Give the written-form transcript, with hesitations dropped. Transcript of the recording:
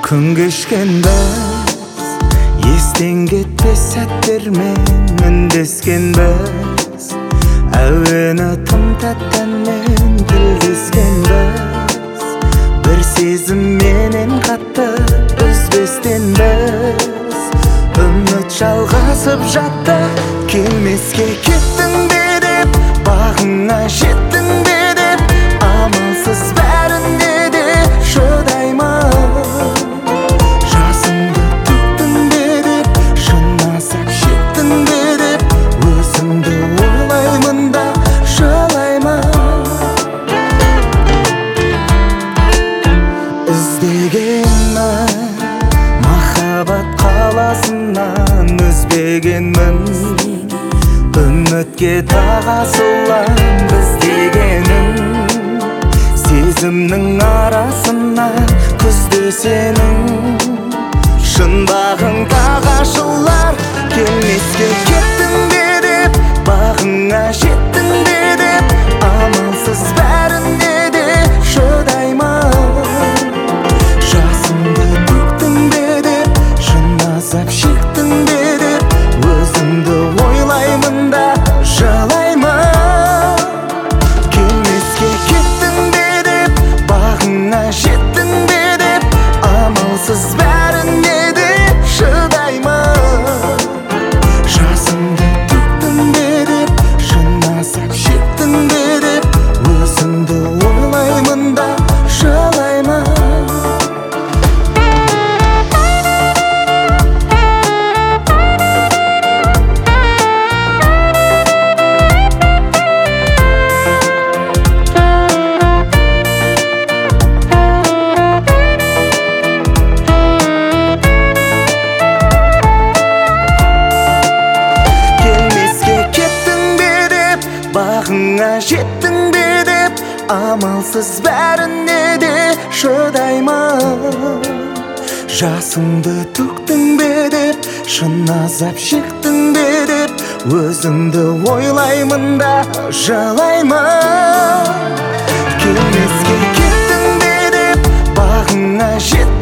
Күн кешкенбіз, естен кетпес сәттермен үндескенбіз. Әуені тым тәттәнмен тілдескенбіз. Бір сезім менен қатты үзбестенбіз. Үміт жалғасып жатты, келмеске кеттің бе деп, бағыңа жеттің бе деп, амалсыз бәріне де шыдаймын. Жасыңды төктің бе деп, шынасып жеттің бе деп, өзімді ойлаймын да жылаймын. Іздегенмін махаббат қаласынан, үзбегенмін үмітке тағасылам біз дегенім. Сезімнің арасынан күзде сенің шын бағың тағашылар. Келмеске кеттің бе деп, бағыңа жеттің бе деп, амалсыз бәріне де шыдаймын. Жасыңды төктің бе деп, шынасып шектің бе деп, өзімді ойлаймын да жылаймын. Келмеске кеттің бе деп, бағыңа жеттің бе деп, амалсыз бәріне де шыдаймын. Жасыңды төктің бе деп, шынасып жеттің бе деп, өзімді ойлаймын да жылаймын. Бағыңа жеттің бе деп, амалсыз бәріне де шыдаймын. Жасыңды төктің бе деп, шын азап шектің бе деп, өзімді ойлаймын да жылаймын. Келмеске кеттің бе деп, бағыңа жеттің